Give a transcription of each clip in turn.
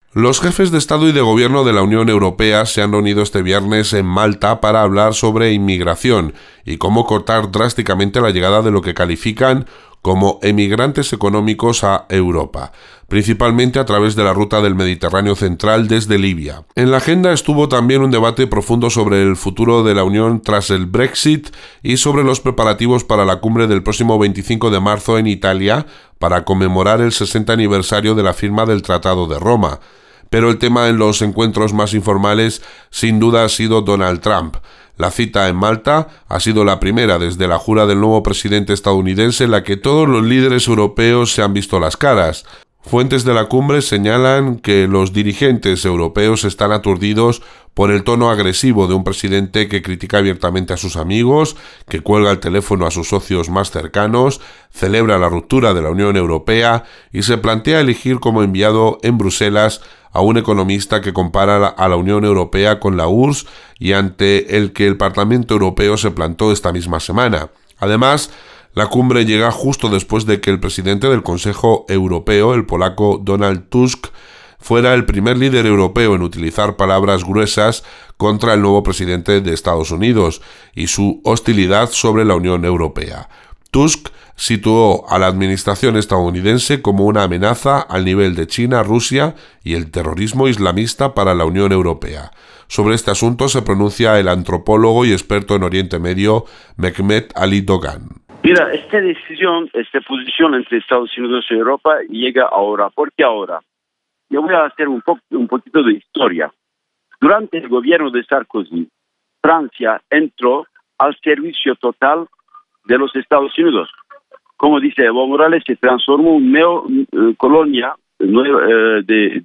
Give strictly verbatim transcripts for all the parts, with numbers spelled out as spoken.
Los jefes de Estado y de Gobierno de la Unión Europea se han reunido este viernes en Malta para hablar sobre inmigración y cómo cortar drásticamente la llegada de lo que califican como emigrantes económicos a Europa, principalmente a través de la ruta del Mediterráneo central desde Libia. En la agenda estuvo también un debate profundo sobre el futuro de la Unión tras el Brexit y sobre los preparativos para la cumbre del próximo veinticinco de marzo en Italia para conmemorar el sesenta aniversario de la firma del Tratado de Roma. Pero el tema en los encuentros más informales sin duda ha sido Donald Trump. La cita en Malta ha sido la primera desde la jura del nuevo presidente estadounidense en la que todos los líderes europeos se han visto las caras. Fuentes de la cumbre señalan que los dirigentes europeos están aturdidos por el tono agresivo de un presidente que critica abiertamente a sus amigos, que cuelga el teléfono a sus socios más cercanos, celebra la ruptura de la Unión Europea y se plantea elegir como enviado en Bruselas a un economista que compara a la Unión Europea con la U R S S y ante el que el Parlamento Europeo se plantó esta misma semana. Además, la cumbre llega justo después de que el presidente del Consejo Europeo, el polaco Donald Tusk, fuera el primer líder europeo en utilizar palabras gruesas contra el nuevo presidente de Estados Unidos y su hostilidad sobre la Unión Europea. Tusk situó a la administración estadounidense como una amenaza al nivel de China, Rusia y el terrorismo islamista para la Unión Europea. Sobre este asunto se pronuncia el antropólogo y experto en Oriente Medio Mehmet Ali Dogan. Mira, esta decisión, esta posición entre Estados Unidos y Europa llega ahora. ¿Por qué ahora? Yo voy a hacer un, po- un poquito de historia. Durante el gobierno de Sarkozy, Francia entró al servicio total de los Estados Unidos. Como dice Evo Morales, se transformó en neocolonia eh, eh, de,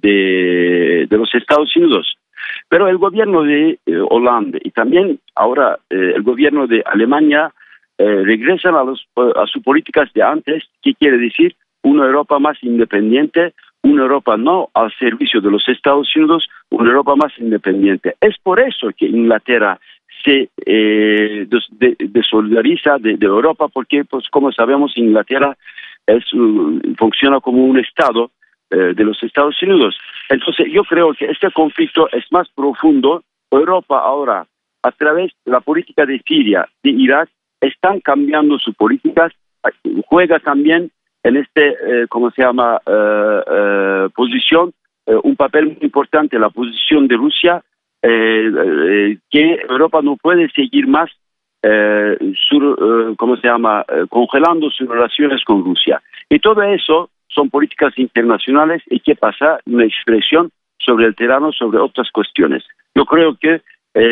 de, de los Estados Unidos. Pero el gobierno de eh, Hollande y también ahora eh, el gobierno de Alemania eh, regresan a, los, a sus políticas de antes. ¿Qué quiere decir? Una Europa más independiente, una Europa no al servicio de los Estados Unidos, una Europa más independiente. Es por eso que Inglaterra se eh, de, de solidariza de, de Europa, porque, pues, como sabemos, Inglaterra es, uh, funciona como un Estado eh, de los Estados Unidos. Entonces, yo creo que este conflicto es más profundo. Europa ahora, a través de la política de Siria, de Irak, están cambiando sus políticas, juega también en este, eh, ¿cómo se llama?, eh, eh, posición, eh, un papel muy importante, la posición de Rusia, eh, eh, que Europa no puede seguir más, eh, su, eh, ¿cómo se llama?, eh, congelando sus relaciones con Rusia. Y todo eso son políticas internacionales y que pasa una expresión sobre el terreno, sobre otras cuestiones. Yo creo que eh,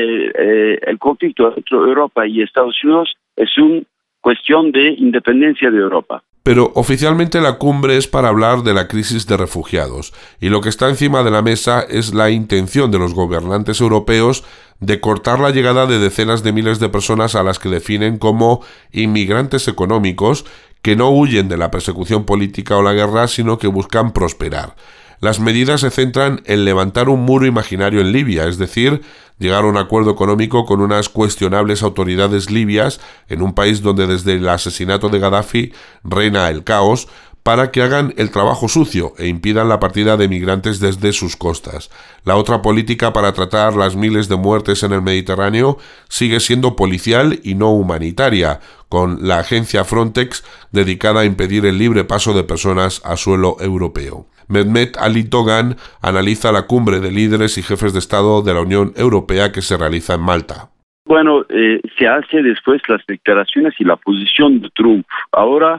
eh, el conflicto entre Europa y Estados Unidos es una cuestión de independencia de Europa. Pero oficialmente la cumbre es para hablar de la crisis de refugiados, y lo que está encima de la mesa es la intención de los gobernantes europeos de cortar la llegada de decenas de miles de personas a las que definen como inmigrantes económicos que no huyen de la persecución política o la guerra, sino que buscan prosperar. Las medidas se centran en levantar un muro imaginario en Libia, es decir, llegar a un acuerdo económico con unas cuestionables autoridades libias en un país donde desde el asesinato de Gaddafi reina el caos, para que hagan el trabajo sucio e impidan la partida de migrantes desde sus costas. La otra política para tratar las miles de muertes en el Mediterráneo sigue siendo policial y no humanitaria, con la agencia Frontex dedicada a impedir el libre paso de personas a suelo europeo. Mehmet Ali Dogan analiza la cumbre de líderes y jefes de Estado de la Unión Europea que se realiza en Malta. Bueno, eh, se hace después las declaraciones y la posición de Trump. Ahora,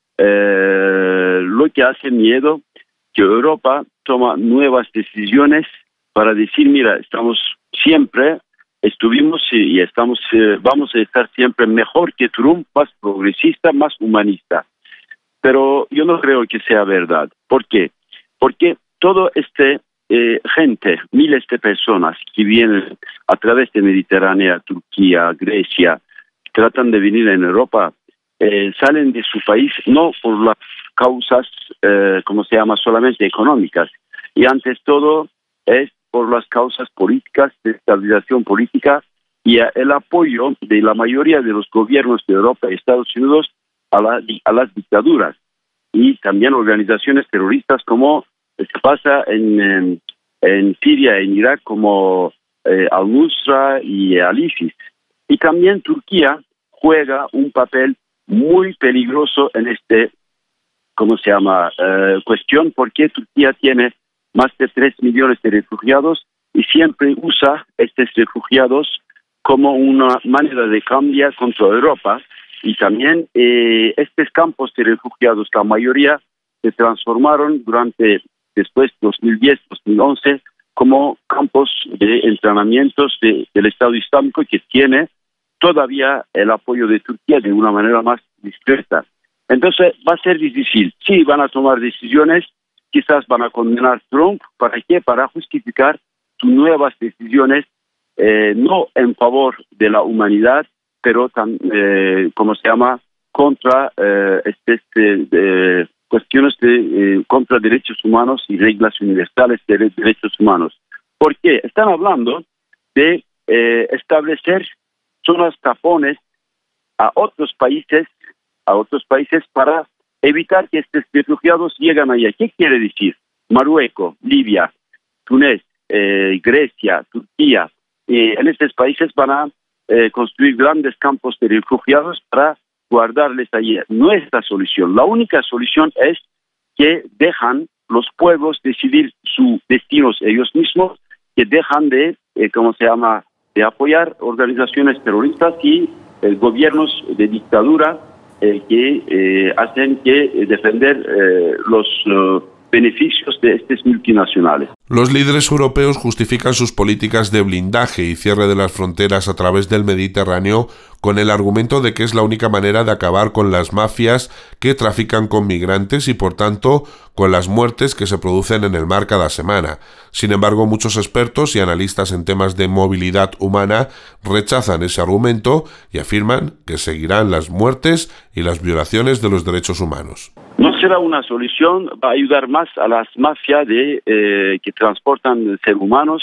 eh, lo que hace miedo que Europa toma nuevas decisiones para decir, mira, estamos siempre, estuvimos y estamos, eh, vamos a estar siempre mejor que Trump, más progresista, más humanista. Pero yo no creo que sea verdad. ¿Por qué? Porque todo este eh, gente, miles de personas que vienen a través de Mediterránea, Turquía, Grecia, tratan de venir en Europa, eh, salen de su país no por las causas, eh, como se llama, solamente económicas, y antes todo es por las causas políticas, de estabilización política y el apoyo de la mayoría de los gobiernos de Europa y Estados Unidos a, la, a las dictaduras y también organizaciones terroristas como se pasa en, en, en Siria, en Irak, como eh, Al-Nusra y Al-ISIS. Y también Turquía juega un papel muy peligroso en este, ¿cómo se llama?, eh, cuestión, porque Turquía tiene más de tres millones de refugiados y siempre usa estos refugiados como una manera de cambiar contra Europa. Y también eh, estos campos de refugiados, la mayoría se transformaron durante, después de dos mil diez, dos mil once, como campos de entrenamientos de, del Estado Islámico, que tiene todavía el apoyo de Turquía de una manera más discreta. Entonces va a ser difícil. Sí, van a tomar decisiones, quizás van a condenar a Trump. ¿Para qué? Para justificar sus nuevas decisiones, eh, no en favor de la humanidad, pero también, eh, ¿cómo se llama?, contra eh, este, este, eh, cuestiones de eh, contra derechos humanos y reglas universales de derechos humanos. ¿Por qué? Están hablando de eh, establecer zonas tapones a otros países, a otros países para evitar que estos refugiados lleguen allá. ¿Qué quiere decir? Marruecos, Libia, Túnez, eh, Grecia, Turquía. Eh, en estos países van a eh, construir grandes campos de refugiados para guardarles allí. No es la solución. La única solución es que dejan los pueblos decidir sus destinos ellos mismos, que dejan de, eh, ¿cómo se llama?, de apoyar organizaciones terroristas y eh, gobiernos de dictadura eh, que eh, hacen que eh, defender eh, los uh, beneficios de estas multinacionales. Los líderes europeos justifican sus políticas de blindaje y cierre de las fronteras a través del Mediterráneo con el argumento de que es la única manera de acabar con las mafias que trafican con migrantes y, por tanto, con las muertes que se producen en el mar cada semana. Sin embargo, muchos expertos y analistas en temas de movilidad humana rechazan ese argumento y afirman que seguirán las muertes y las violaciones de los derechos humanos. No será una solución, va a ayudar más a las mafias de, eh, que transportan seres humanos,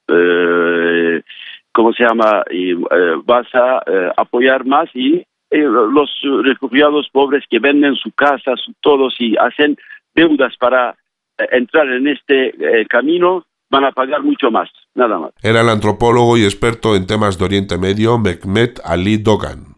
eh, ¿cómo se llama? Y, eh, vas a eh, apoyar más y eh, los refugiados pobres que venden su casa, su todos y hacen deudas para eh, entrar en este eh, camino, van a pagar mucho más, nada más. Era el antropólogo y experto en temas de Oriente Medio, Mehmet Ali Dogan.